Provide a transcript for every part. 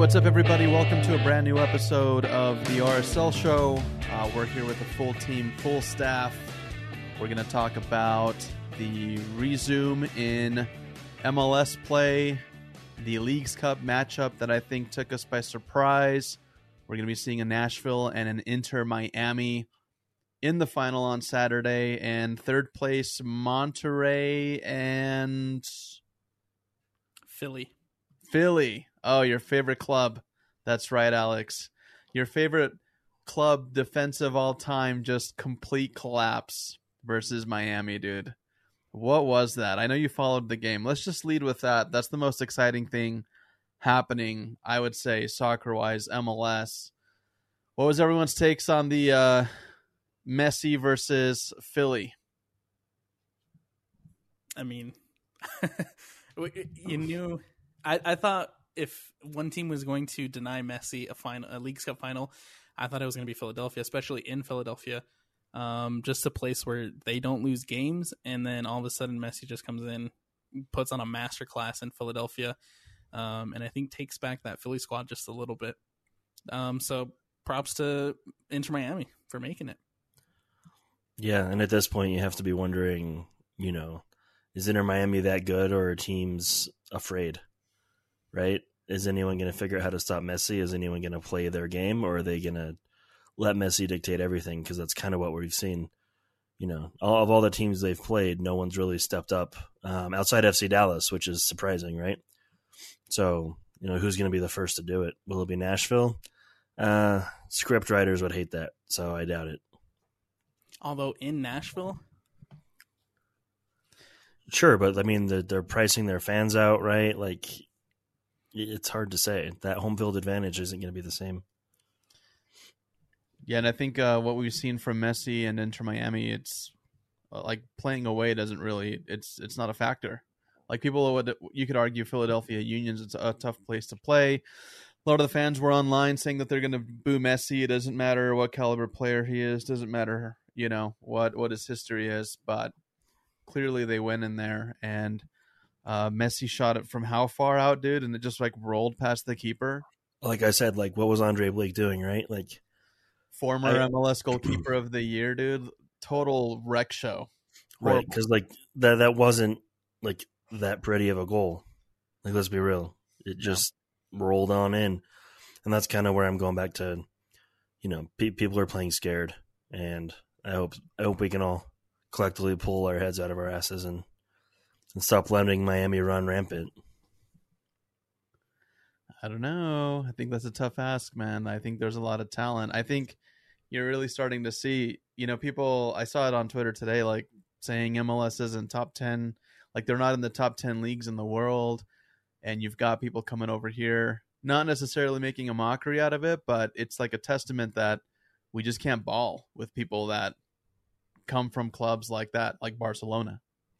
what's up, everybody? Welcome to a brand new episode of the RSL Show. We're here with a full team, full staff. We're going to talk about the resume in MLS play, the Leagues Cup matchup that I think took us by surprise. We're going to be seeing a Nashville and an Inter Miami in the final on Saturday, and third place Monterrey and Philly. Oh, your favorite club. That's right, Alex. Your favorite club defensive all time, just complete collapse versus Miami, dude. What was that? I know you followed the game. Let's just lead with that. That's the most exciting thing happening, I would say, soccer-wise, MLS. What was everyone's takes on the Messi versus Philly? I mean, you knew. I thought if one team was going to deny Messi a Leagues Cup final, I thought it was going to be Philadelphia, especially in Philadelphia. Just a place where they don't lose games, and then all of a sudden Messi just comes in, puts on a masterclass in Philadelphia, and I think takes back that Philly squad just a little bit. So props to Inter Miami for making it. Yeah, and at this point you have to be wondering, is Inter Miami that good, or are teams afraid? Right? Is anyone going to figure out how to stop Messi? Is anyone going to play their game, or are they going to let Messi dictate everything? Because that's kind of what we've seen. Of all the teams they've played, no one's really stepped up outside FC Dallas, which is surprising, right? So, who's going to be the first to do it? Will it be Nashville? Script writers would hate that, so I doubt it. Although in Nashville, sure, but I mean, they're pricing their fans out, right? Like, it's hard to say. That home field advantage isn't going to be the same. Yeah, and I think what we've seen from Messi and Inter Miami, it's like playing away doesn't really, it's not a factor. Like you could argue Philadelphia Union's, it's a tough place to play. A lot of the fans were online saying that they're going to boo Messi. It doesn't matter what caliber player he is. Doesn't matter, what his history is. But clearly they went in there, and Messi shot it from how far out, dude? And it just rolled past the keeper. Like I said, what was Andre Blake doing, right? Former MLS goalkeeper of the year, dude. Total wreck show. Right, because that wasn't that pretty of a goal. Let's be real. It just rolled on in, and that's kind of where I'm going back to. People are playing scared, and I hope we can all collectively pull our heads out of our asses and stop letting Miami run rampant. I don't know. I think that's a tough ask, man. I think there's a lot of talent. I think you're really starting to see, people, I saw it on Twitter today, saying MLS isn't top 10, they're not in the top 10 leagues in the world. And you've got people coming over here, not necessarily making a mockery out of it, but it's a testament that we just can't ball with people that come from clubs like that, like Barcelona.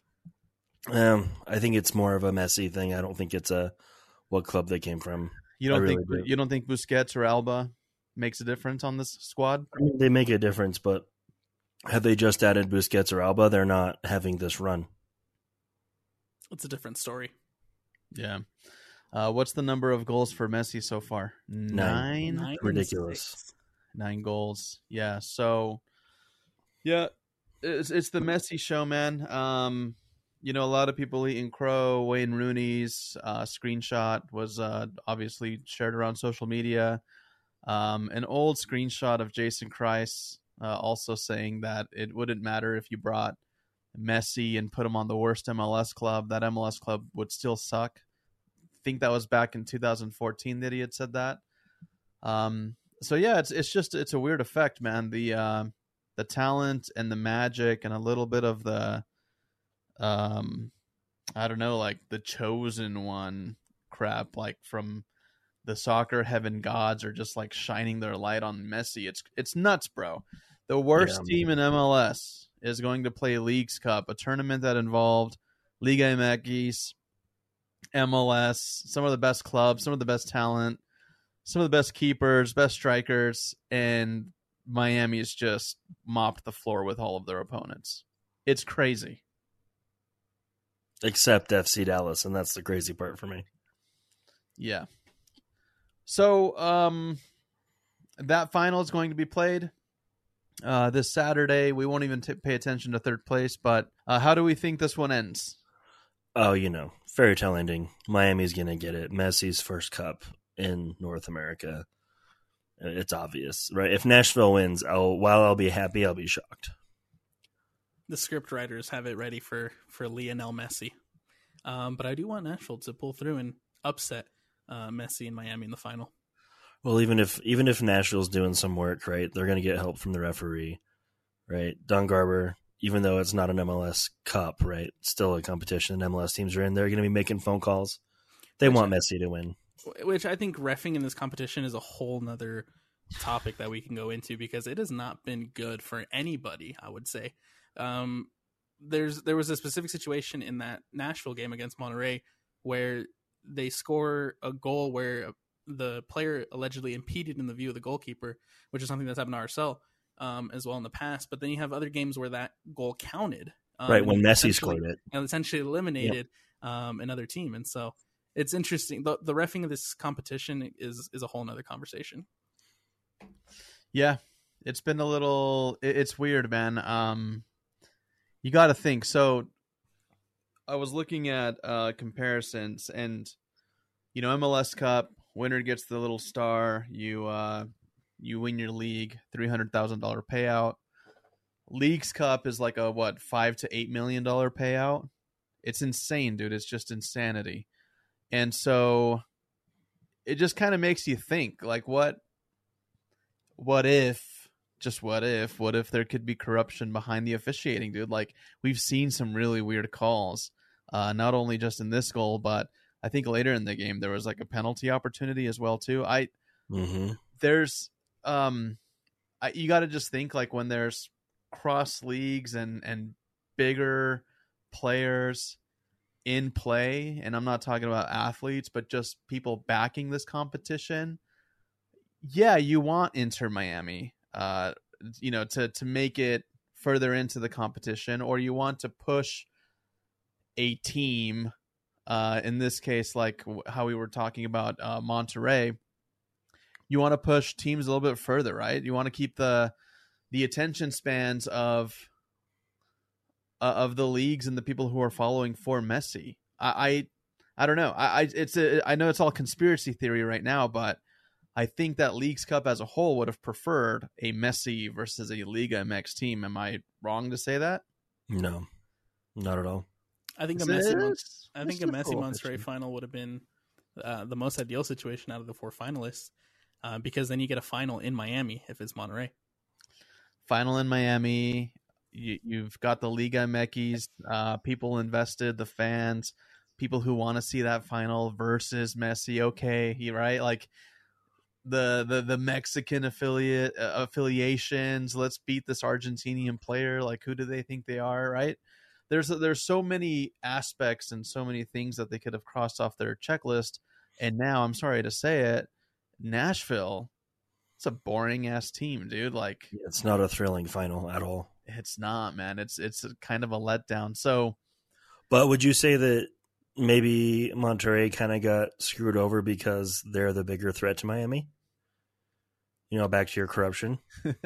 I think it's more of a Messi thing. I don't think it's what club they came from. You don't think Busquets or Alba makes a difference on this squad? I mean, they make a difference, but have they just added Busquets or Alba, they're not having this run. it's a different story. Yeah. What's the number of goals for Messi so far? Nine? Ridiculous. 9 goals. Yeah. So, yeah, it's the Messi show, man. A lot of people eating crow. Wayne Rooney's screenshot was obviously shared around social media. An old screenshot of Jason Kreis also saying that it wouldn't matter if you brought Messi and put him on the worst MLS club. That MLS club would still suck. I think that was back in 2014 that he had said that. So yeah, it's a weird effect, man. The talent and the magic and a little bit of the I don't know, the chosen one crap, from the soccer heaven gods are just shining their light on Messi. It's nuts, bro. The worst team in MLS is going to play Leagues Cup, a tournament that involved Liga MX, MLS, some of the best clubs, some of the best talent, some of the best keepers, best strikers, and Miami's just mopped the floor with all of their opponents. It's crazy. Except FC Dallas, and that's the crazy part for me. Yeah. So that final is going to be played this Saturday. We won't even pay attention to third place, but how do we think this one ends? Oh, fairy tale ending. Miami's going to get it. Messi's first cup in North America. It's obvious, right? If Nashville wins, while I'll be happy, I'll be shocked. The script writers have it ready for Lionel Messi. But I do want Nashville to pull through and upset Messi and Miami in the final. Well, even if Nashville's doing some work, right, they're going to get help from the referee, right? Don Garber, even though it's not an MLS Cup, right, still a competition. MLS teams are in. They're going to be making phone calls. They want Messi to win. Which I think reffing in this competition is a whole nother topic that we can go into because it has not been good for anybody, I would say. There was a specific situation in that Nashville game against Monterrey where they score a goal where the player allegedly impeded in the view of the goalkeeper, which is something that's happened to RSL as well in the past. But then you have other games where that goal counted. Right, when Messi scored it. And essentially eliminated another team. And so it's interesting. The reffing of this competition is a whole nother conversation. Yeah, it's been a little... It's weird, man. You got to think. So I was looking at comparisons, and MLS Cup winner gets the little star. You win your league, $300,000 payout. Leagues Cup is like a $5 to $8 million payout. It's insane, dude. It's just insanity. And so it just kind of makes you think, like, what if there could be corruption behind the officiating, dude? Like, we've seen some really weird calls, not only just in this goal, but I think later in the game there was like a penalty opportunity as well too. There's you got to just think, like, when there's cross leagues and bigger players in play, and I'm not talking about athletes, but just people backing this competition. Yeah, you want Inter Miami, to make it further into the competition, or you want to push a team. In this case, like how we were talking about Monterrey, you want to push teams a little bit further, right? You want to keep the attention spans of the leagues and the people who are following for Messi. I don't know. I know it's all conspiracy theory right now, but I think that Leagues Cup as a whole would have preferred a Messi versus a Liga MX team. Am I wrong to say that? No, not at all. I think a Messi Monterrey final would have been the most ideal situation out of the four finalists, because then you get a final in Miami if it's Monterrey. Final in Miami. You've got the Liga MX, people invested, the fans, people who want to see that final versus Messi. Okay, right? Like the Mexican affiliations. Let's beat this Argentinian player. Like, who do they think they are? Right? There's so many aspects and so many things that they could have crossed off their checklist. And now, I'm sorry to say it, Nashville, it's a boring ass team, dude. Like, it's not a thrilling final at all. It's not, man. It's kind of a letdown. So, but would you say that maybe Monterrey kind of got screwed over because they're the bigger threat to Miami? Back to your corruption.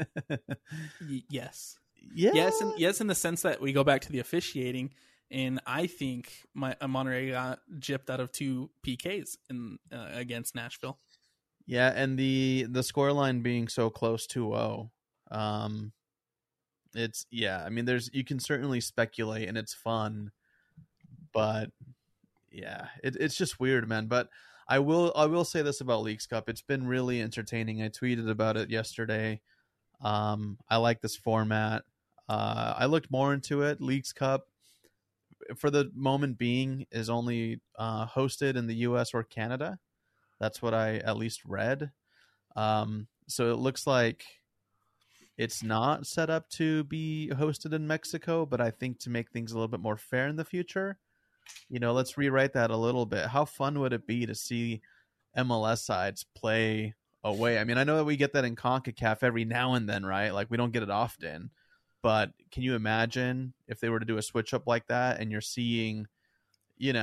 Yes. Yeah. Yes, in the sense that we go back to the officiating, and I think Monterrey got gypped out of 2 PKs against Nashville. Yeah, and the scoreline being so close 2-0. It's, yeah, I mean, you can certainly speculate, and it's fun, but yeah, it's just weird, man. But I will say this about Leagues Cup. It's been really entertaining. I tweeted about it yesterday. I like this format. I looked more into it. Leagues Cup, for the moment being, is only hosted in the US or Canada. That's what I at least read. So it looks like it's not set up to be hosted in Mexico, but I think to make things a little bit more fair in the future, let's rewrite that a little bit. How fun would it be to see MLS sides play away? I mean, I know that we get that in CONCACAF every now and then, right? Like, we don't get it often. But can you imagine if they were to do a switch up like that, and you're seeing,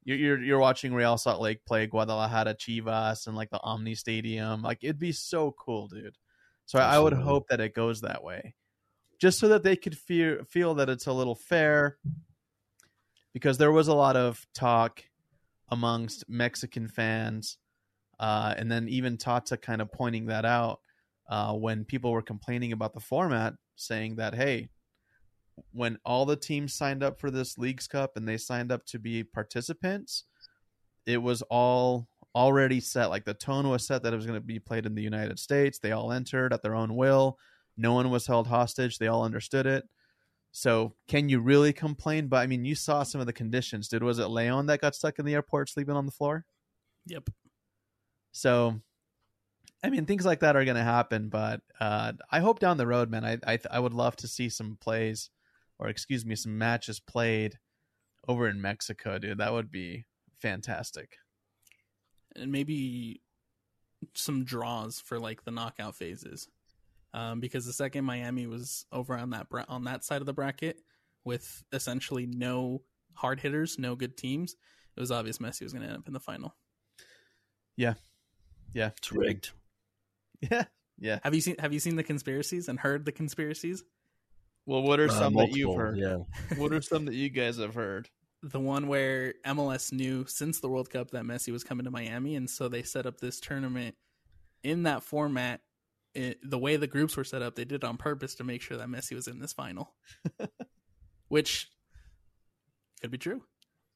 you're watching Real Salt Lake play Guadalajara Chivas and like the Omni Stadium. Like it'd be so cool, dude. So I would Absolutely. hope that it goes that way, just so that they could feel that it's a little fair. Because there was a lot of talk amongst Mexican fans, and then even Tata kind of pointing that out when people were complaining about the format, saying that, hey, when all the teams signed up for this Leagues Cup and they signed up to be participants, it was all already set. Like the tone was set that it was going to be played in the United States. They all entered at their own will. No one was held hostage. They all understood it. So can you really complain? But I mean, you saw some of the conditions, dude. Was it Leon that got stuck in the airport sleeping on the floor? Yep. So, I mean, things like that are going to happen. But I hope down the road, man, I would love to see some plays, or excuse me, some matches played over in Mexico, dude. That would be fantastic. And maybe some draws for like the knockout phases. Because the second Miami was over on that side of the bracket with essentially no hard hitters, no good teams, it was obvious Messi was going to end up in the final. Yeah, It's rigged. yeah. Have you seen the conspiracies and heard the conspiracies? Well, what are some that you've Multiple, heard? Yeah. What are some that you guys have heard? The one where MLS knew since the World Cup that Messi was coming to Miami, and so they set up this tournament in that format. The way the groups were set up, they did it on purpose to make sure that Messi was in this final, which could be true.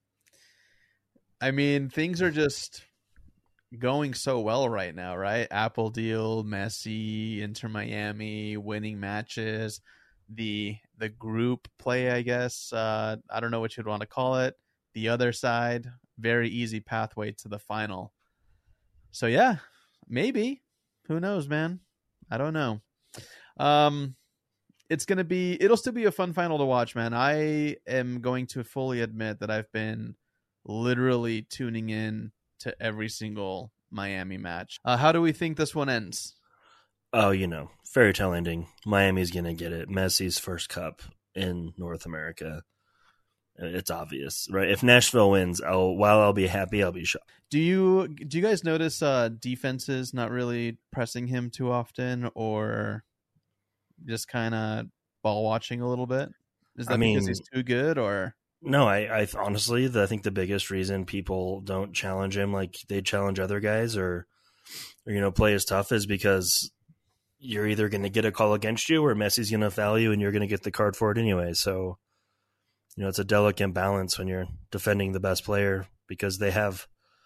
I mean, things are just going so well right now, right? Apple deal, Messi, Inter Miami, winning matches, the group play, I guess. I don't know what you'd want to call it. The other side, very easy pathway to the final. So yeah, maybe. Who knows, man? I don't know. It'll still be a fun final to watch, man. I am going to fully admit that I've been literally tuning in to every single Miami match. How do we think this one ends? Oh, fairy tale ending. Miami's going to get it. Messi's first cup in North America. It's obvious, right? If Nashville wins, while I'll be happy, I'll be shocked. Do you guys notice defenses not really pressing him too often, or just kind of ball watching a little bit? Is that because he's too good, or? No, I honestly, I think the biggest reason people don't challenge him like they challenge other guys or play as tough is because you're either going to get a call against you or Messi's going to foul you and you're going to get the card for it anyway. So, it's a delicate balance when you're defending the best player because they have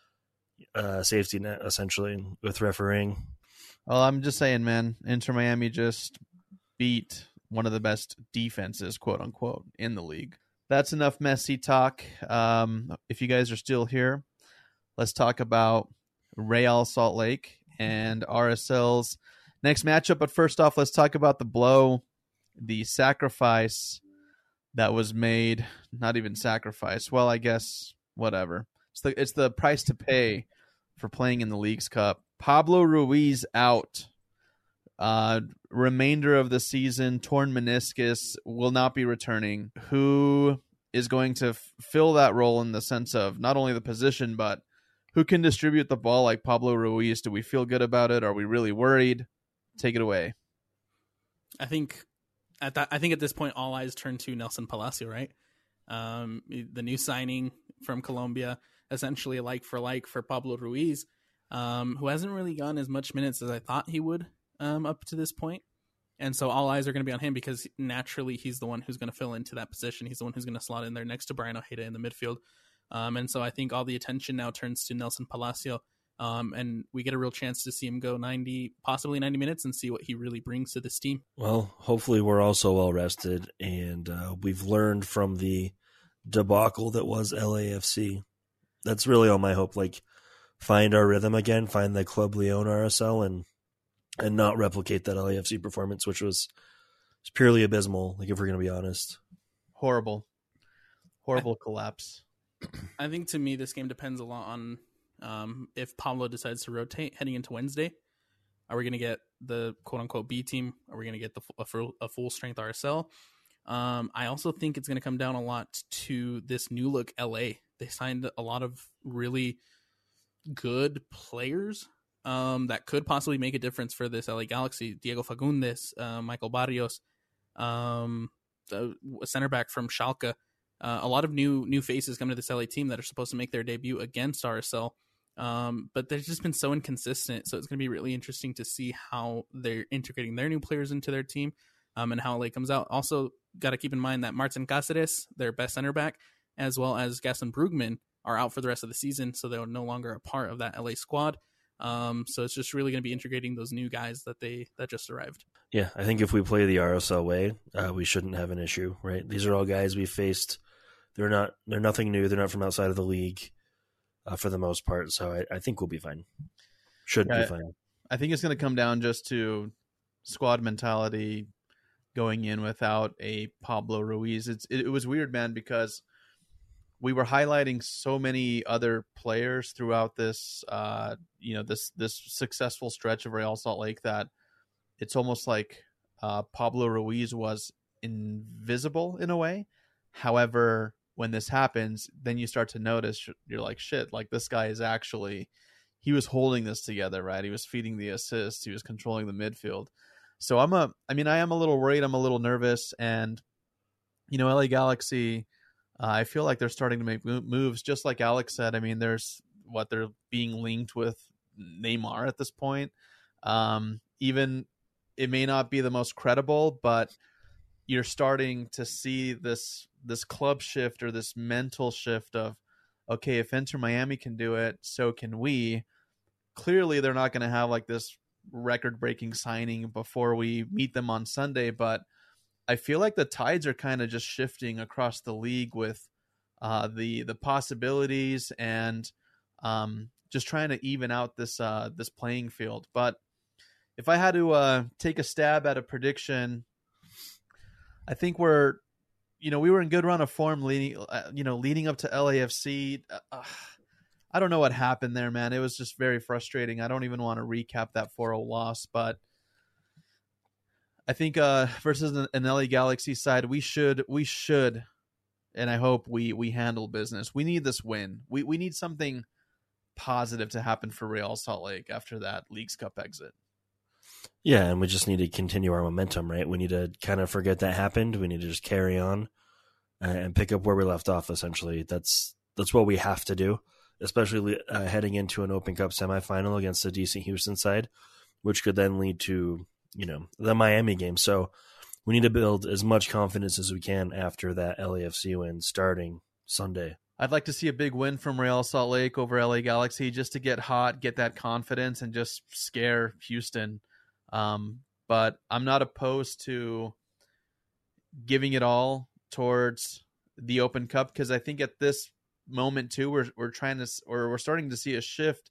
a safety net essentially with refereeing. Well, I'm just saying, man, Inter Miami just beat one of the best defenses, quote unquote, in the league. That's enough Messi talk. If you guys are still here, let's talk about Real Salt Lake and RSL's next matchup. But first off, let's talk about the blow, the sacrifice that was made. Not even sacrifice. Well, I guess whatever. It's the price to pay for playing in the Leagues Cup. Pablo Ruiz out. Remainder of the season, torn meniscus, will not be returning. Who is going to fill that role in the sense of not only the position, but who can distribute the ball like Pablo Ruiz? Do we feel good about it? Are we really worried? Take it away. I think at this point, all eyes turn to Nelson Palacio, right? The new signing from Colombia, essentially like for Pablo Ruiz, who hasn't really gotten as much minutes as I thought he would up to this point. And so all eyes are going to be on him because naturally he's the one who's going to fill into that position. He's the one who's going to slot in there next to Brian Ojeda in the midfield. And so I think all the attention now turns to Nelson Palacio. And we get a real chance to see him go possibly 90 minutes and see what he really brings to this team. Well, hopefully we're also well rested and we've learned from the debacle that was LAFC. That's really all my hope. Like, find our rhythm again, find the Club Leon RSL and not replicate that LAFC performance, which was purely abysmal, like if we're going to be honest. Horrible collapse. I think to me, this game depends a lot on if Pablo decides to rotate heading into Wednesday. Are we going to get the quote-unquote B team? Are we going to get a full-strength RSL? I also think it's going to come down a lot to this new-look LA They signed a lot of really good players that could possibly make a difference for this LA Galaxy. Diego Fagundes, Michael Barrios, the center back from Schalke. A lot of new faces coming to this LA team that are supposed to make their debut against RSL. But they've just been so inconsistent. So it's going to be really interesting to see how they're integrating their new players into their team, and how LA comes out. Also, got to keep in mind that Martin Cáceres, their best center back, as well as Gaston Brugman, are out for the rest of the season. So they're no longer a part of that LA squad. So it's just really going to be integrating those new guys that just arrived. Yeah, I think if we play the RSL way, we shouldn't have an issue, right? These are all guys we faced. They're nothing new. They're not from outside of the league for the most part. So I think we'll be fine. Should be fine. I think it's going to come down just to squad mentality going in without a Pablo Ruiz. It was weird, man, because we were highlighting so many other players throughout this, this successful stretch of Real Salt Lake that it's almost like Pablo Ruiz was invisible in a way. However, when this happens, then you start to notice, you're like, shit, like this guy is actually, he was holding this together, right? He was feeding the assists. He was controlling the midfield. So I am a little worried. I'm a little nervous. And, LA Galaxy, I feel like they're starting to make moves, just like Alex said. I mean, they're being linked with Neymar at this point. Even it may not be the most credible, but you're starting to see this club shift or this mental shift of, okay, if Inter Miami can do it, so can we. Clearly, they're not going to have like this record-breaking signing before we meet them on Sunday, but I feel like the tides are kind of just shifting across the league with the possibilities and just trying to even out this playing field. But if I had to take a stab at a prediction, I think we were in good run of form leading up to LAFC. I don't know what happened there, man. It was just very frustrating. I don't even want to recap that 4-0 loss, but I think versus an LA Galaxy side, we should, and I hope we handle business. We need this win. We need something positive to happen for Real Salt Lake after that Leagues Cup exit. Yeah, and we just need to continue our momentum, right? We need to kind of forget that happened. We need to just carry on and pick up where we left off, essentially. That's what we have to do, especially heading into an Open Cup semifinal against a decent Houston side, which could then lead to, the Miami game. So we need to build as much confidence as we can after that LAFC win starting Sunday. I'd like to see a big win from Real Salt Lake over LA Galaxy just to get hot, get that confidence, and just scare Houston. But I'm not opposed to giving it all towards the Open Cup, because I think at this moment too, we're starting to see a shift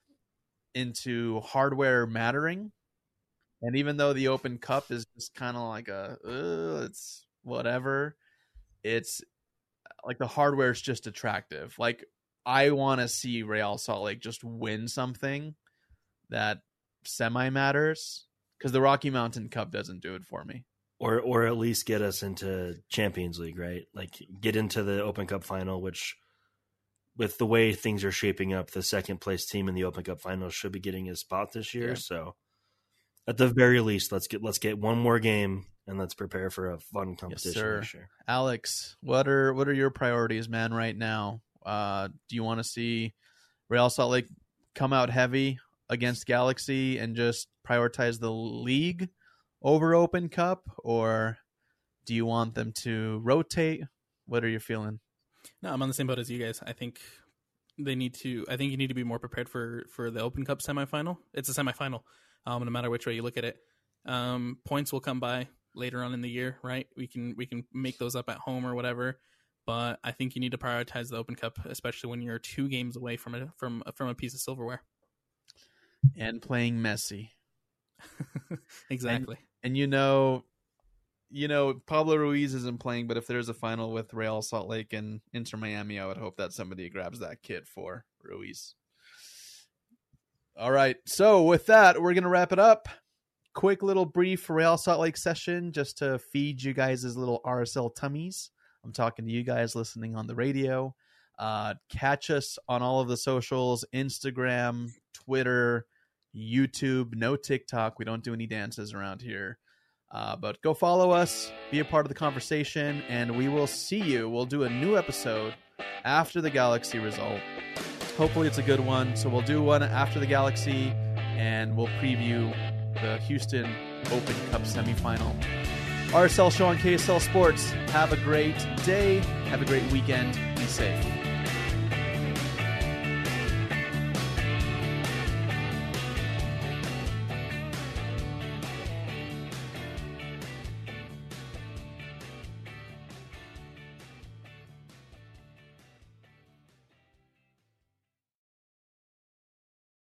into hardware mattering. And even though the Open Cup is just kind of like it's whatever, it's like the hardware is just attractive. Like I want to see Real Salt Lake just win something that semi matters, because the Rocky Mountain Cup doesn't do it for me. Or at least get us into Champions League, right? Like get into the Open Cup final, which with the way things are shaping up, the second place team in the Open Cup final should be getting a spot this year. Yeah. So at the very least, let's get one more game and let's prepare for a fun competition this year. Alex, what are your priorities, man, right now? Do you want to see Real Salt Lake come out heavy against Galaxy and just prioritize the league over Open Cup, or do you want them to rotate? What are you feeling? No, I'm on the same boat as you guys. I think you need to be more prepared for the Open Cup semifinal. It's a semifinal, no matter which way you look at it. Points will come by later on in the year, right? We can make those up at home or whatever. But I think you need to prioritize the Open Cup, especially when you're 2 games away from a piece of silverware. And playing Messi. Exactly. And Pablo Ruiz isn't playing, but if there's a final with Real Salt Lake and Inter Miami, I would hope that somebody grabs that kit for Ruiz. All right. So with that, we're going to wrap it up. Quick little brief Real Salt Lake session just to feed you guys' little RSL tummies. I'm talking to you guys listening on the radio. Catch us on all of the socials, Instagram, Twitter, YouTube, no TikTok. We don't do any dances around here. But go follow us, be a part of the conversation, and we will see you. We'll do a new episode after the Galaxy result. Hopefully it's a good one. So we'll do one after the Galaxy, and we'll preview the Houston Open Cup semifinal. RSL Show on KSL Sports. Have a great day. Have a great weekend. Be safe.